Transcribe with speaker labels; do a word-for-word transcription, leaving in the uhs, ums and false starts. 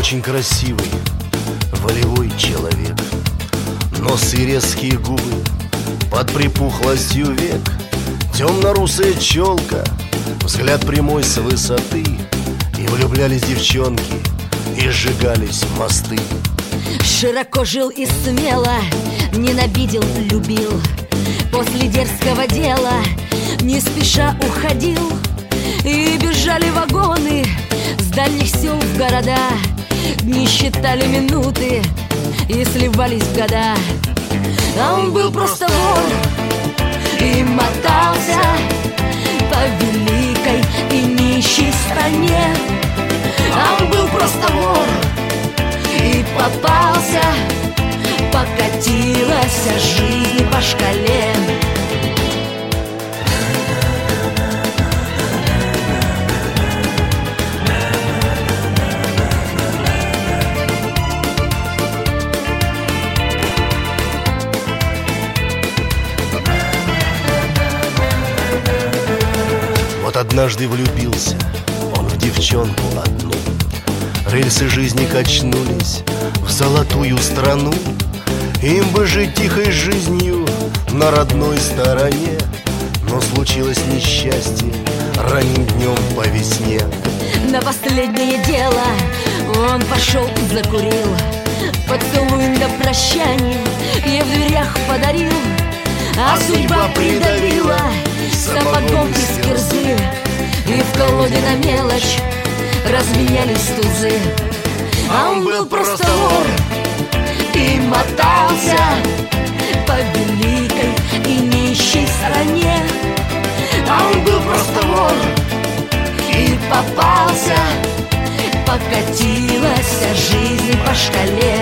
Speaker 1: очень красивый, волевой человек. Нос и резкие губы под припухлостью век, темно-русая челка, взгляд прямой с высоты. И влюблялись девчонки, и сжигались мосты.
Speaker 2: Широко жил и смело, ненавидел, любил. После дерзкого дела не спеша уходил. И бежали вагоны с дальних сел в города. Дни считали минуты и сливались в года. А он был просто вор и мотался по великой и нищей стране. А он был просто вор и попался, покатилась жизнь по шкале.
Speaker 1: Вот однажды влюбился он в девчонку одну. Рельсы жизни качнулись в золотую страну. Им бы жить тихой жизнью на родной стороне. Но случилось несчастье ранним днем по весне.
Speaker 2: На последнее дело он пошел и закурил. Поцелуй до прощания ей в дверях подарил. А, а судьба придавила сапогом из кирзы. И в колоде на мелочь разменялись тузы. А он был просто вор и мотался по великой и нищей стране. А он был просто вор и попался, покатилась жизнь по шкале.